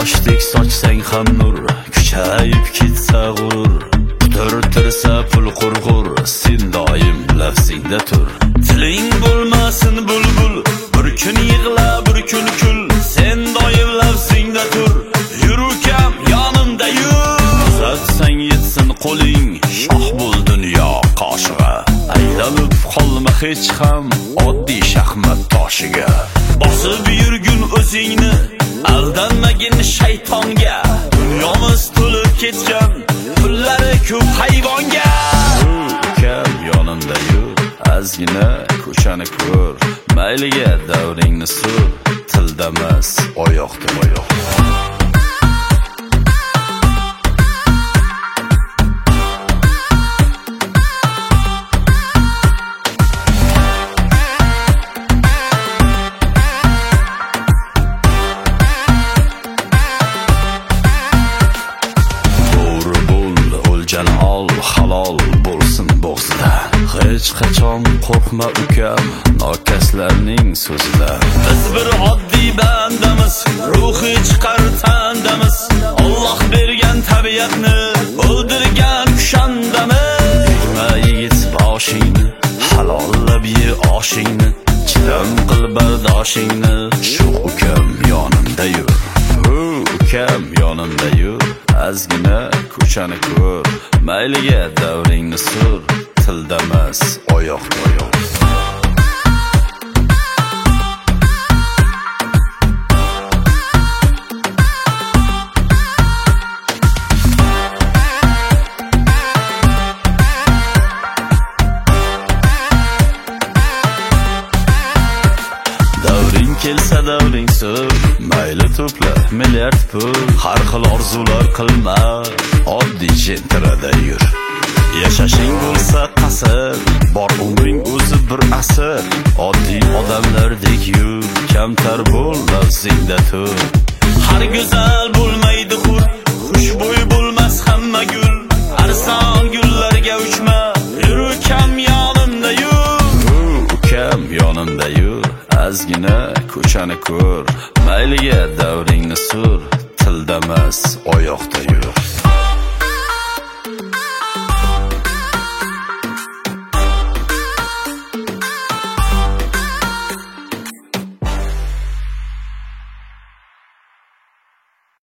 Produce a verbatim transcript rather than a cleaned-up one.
Quyoshdik sochsang ham nur, kuchayib ketsa g'urur, quturtirsa pul qurg'ur, sen doim lafzingda tur. Tiling bo'lmasin bulbul, bir kun yig'la bir kun kul, sen doim lafzingda tur. Yur ukam yonimda yur, uzatsang yetsin qo'ling, shoh bo'l dunyo qoshig'a. Aylanib qolma hech ham oddiy shaxmat toshiga. Bosib yurgun o'zingni, aldanmagin shaytonga. Dunyomiz to'lib ketgan, pullari ko'p hayvonga. Ukam yonimda yur, azgina ko'chani ko'r, mayliga davringni sur, tildamas oyoqda oyoq. Ol halol bo'lsin bo'g'zida. Hech qachon qo'rqma ukam nokaslarning so'zidan. Biz bir oddiy bandamiz, ruhi chiqar tandamiz. Alloh bergan tabiatni o'ldirgan kushandamiz. Egma yigit boshingni, halollab ye oshingni, chidam qil bardoshingni. Shu ukam yonimda yur, ukam yonimda yur, azgina ko'chani ko'r, mayliga davringni sur, tildamas oyoqda oyoq. Davring kelsa davring sur, mayli to'pla milliard pul, har xil orzular qilma, oddiy jentrada yur. Yashashing bo'lsa qasr, bor umring o'zi bir asr, oddiy odamlardek yur, kamtar bo'l lafzingda tur. Har go'zal bo'lmaydi hur, xushbo'y bo'lmas hamma gul, arson gullarga uchma, yur ukam yonimda yur. Ukam yonimda yur, azgina ko'chani ko'r, mayliga davringni sur, tildamas oyoqda yur.